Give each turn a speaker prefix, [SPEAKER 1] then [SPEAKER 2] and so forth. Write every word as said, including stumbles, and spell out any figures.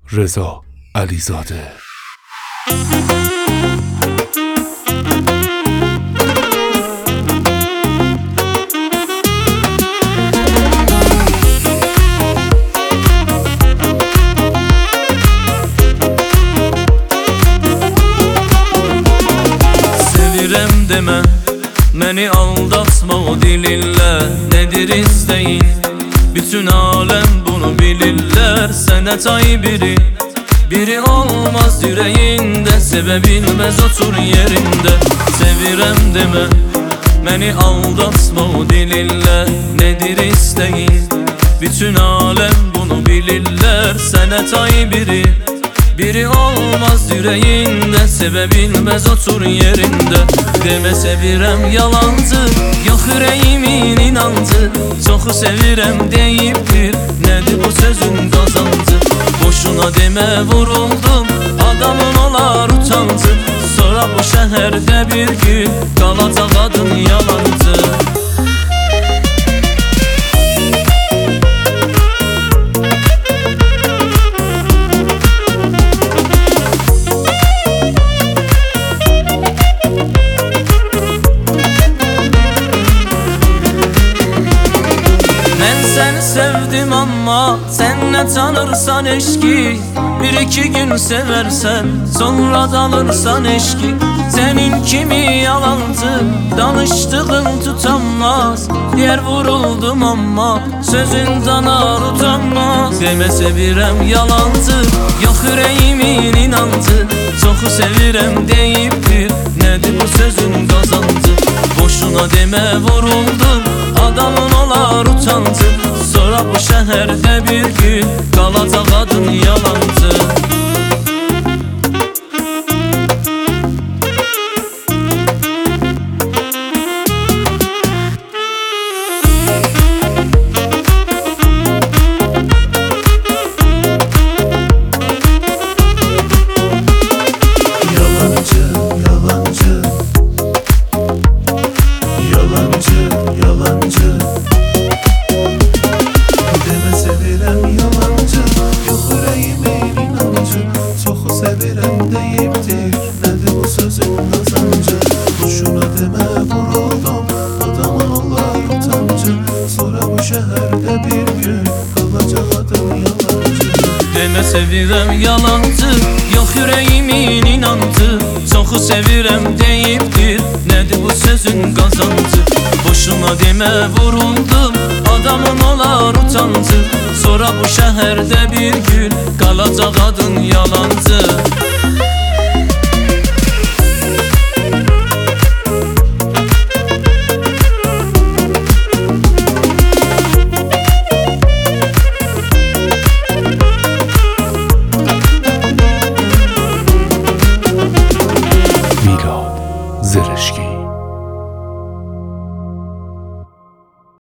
[SPEAKER 1] Reza Alizade.
[SPEAKER 2] Sevirem deme, məni aldatma o dilinle. Nedir isteyin? Bütün alem bunu bilirler. Sənə tay biri, biri olmaz yüreğinde. Sevebilmez otur yerinde. Sevirem deme, məni aldatma o dilinle. Nedir isteyin? Bütün alem bunu bilirler. Sənə tay biri, biri olmaz yüreğinde. Sevebilmez otur yerinde. Deme sevirem yalancı, yok yüreğimin inancı. Çoxu sevirem deyibdir, nedir bu sözün qazancı? Boşuna deme vuruldum, adamın olar utancı. Sonra bu şəhərdə bir gün qalacaq adın yalancı. Səni sevdim amma sen ne tanırsan eşki. Bir iki gün seversen sonra dalırsan eşki. Senin kimi yalancı danıştığın tutanmaz. Yer vuruldum ama sözün danar utanmaz. Deme sevirem yalancı, yok yüreğimin inancı. Çoxu sevirem deyibdir, nedir bu sözün qazancı? Boşuna deme vuruldum, adamın olar utancı. Sonra bu şəhərdə bir gün qalacaq adın yalancı.
[SPEAKER 3] Yalancı, yalancı, yalancı, yalancı. Deme sevirem yalancı, yok yüreğimin inancı. Çoxu sevirem deyibdir, nedir bu sözün qazancı? Boşuna deme vuruldum, adamın olar utancı. Sonra bu şəhərdə bir gün qalacaq adın yalancı.
[SPEAKER 2] Deme sevirem yalancı, yok yüreğimin inancı. Çoxu sevirem deyibdir, nedir bu sözün qazancı? Boşuna deme vuruldum, adamın olar utancı. Sonra bu şəhərdə bir gün qalacaq adın yalancı.